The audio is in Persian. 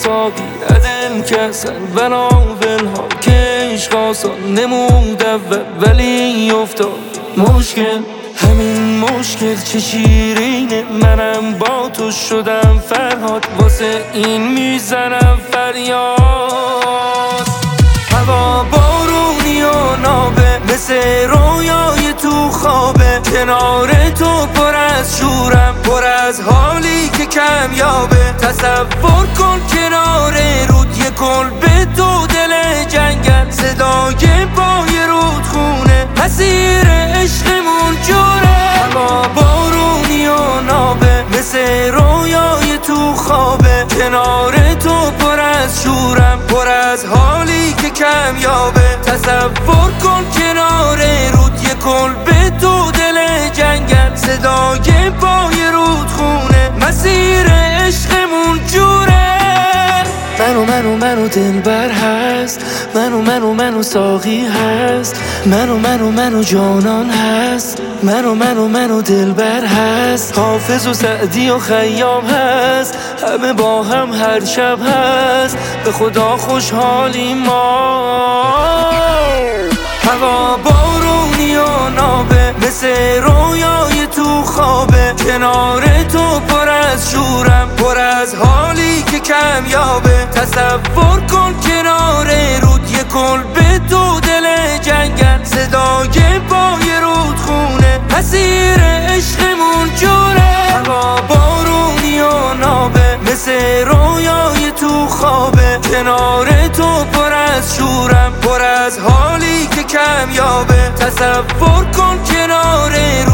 ساقی عدم کسن بناول ها که عشق آسان نمود اول ولی افتاد مشکل. همین مشکل چه شیرینه، منم با تو شدم فرهاد، واسه این میزنم فریاد. هوا بارونی و نابه مثل رویای تو خوابه، کنار تو پر از شورم، پر از حالی که کمیابه. تصور کن کنار رود یه کلبه تو دل جنگل، صدای پای رودخونه مسیر عشقمون جوره. هوا بارونی و نابه مثل رویای تو خوابه، کنار تو پر از شورم، پر از حالی که کمیابه. تصور کن کنار رود یه کلبه تو دل جنگل، صدای پای رودخونه مسیر عشقمون جوره. منو دلبر هست، منو ساقی هست، منو جانان هست، منو دلبر هست، حافظ و سعدی و خیام هست، همه با هم هر شب هست، به خدا خوشحالی ما. هوا بارونی و نابه مثل رویای تو خوابه، کنار تو پر از شورم، پر از حالی که کمیابه. تصور کن کنار رود یه کلبه تو دل جنگل، صدای پای رودخونه مسیر عشقمون جوره. هوا بارونی و نابه مثل رویای تو خوابه، کنار تو پر از شورم، پر از حالی که کمیابه. تصور کن کنار